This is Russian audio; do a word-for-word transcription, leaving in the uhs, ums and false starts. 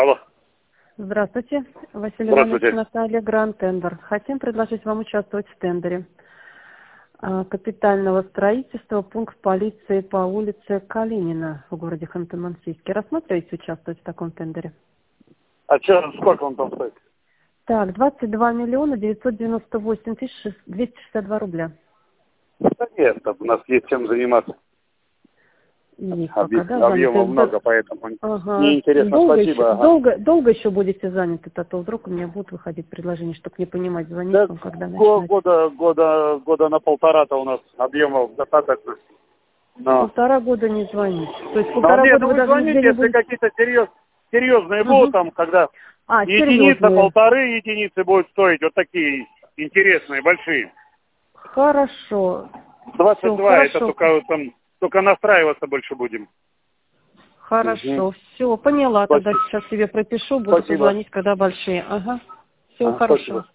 Алло. Здравствуйте, Василий Здравствуйте. Иванович, Наталья, Гранд Тендер. Хотим предложить вам участвовать в тендере а, капитального строительства, пункт полиции по улице Калинина в городе Ханты-Мансийске. Рассматриваете участвовать в таком тендере? А что, сколько он там стоит? Так, двадцать два миллиона девятьсот девяносто восемь тысяч двести шестьдесят два рубля. Да нет, у нас есть чем заниматься. И Объ... пока, да, Объема заняты. много, поэтому Ага. неинтересно. Долго Спасибо. еще, Ага. долго, долго еще будете заняты, а то вдруг у меня будут выходить предложения, чтобы не понимать, звонить Да, вам, когда го- начинать. года, года, года на полтора-то у нас объемов достаточно. Но, Полтора года не звонить. То есть но полтора нет, года ну вы вы даже нигде звоните, не если будете... какие-то серьез, серьезные Угу. будут, там, когда А, единица, серьезные. полторы единицы будут стоить, вот такие интересные, большие. Хорошо. двадцать Все, два это хорошо. только вот там, только настраиваться больше будем. Угу. Хорошо. Все, поняла. Тогда Спасибо. сейчас себе пропишу, буду Спасибо. позвонить, когда большие. Ага. Всего А, хорошего. спасибо.